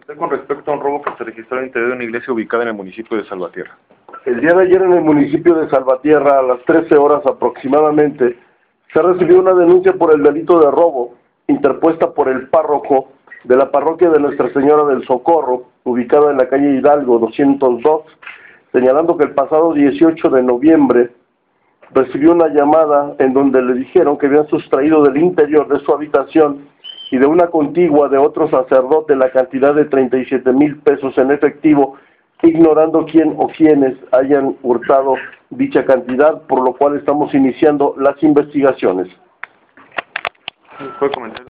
Con respecto a un robo que se registró al interior de una iglesia ubicada en el municipio de Salvatierra. El día de ayer en el municipio de Salvatierra, a las 13 horas aproximadamente, se recibió una denuncia por el delito de robo, interpuesta por el párroco de la parroquia de Nuestra Señora del Socorro, ubicada en la calle Hidalgo 202, señalando que el pasado 18 de noviembre recibió una llamada en donde le dijeron que habían sustraído del interior de su habitación y de una contigua de otro sacerdote la cantidad de 37,000 pesos en efectivo, ignorando quién o quiénes hayan hurtado dicha cantidad, por lo cual estamos iniciando las investigaciones. ¿Puede comentar?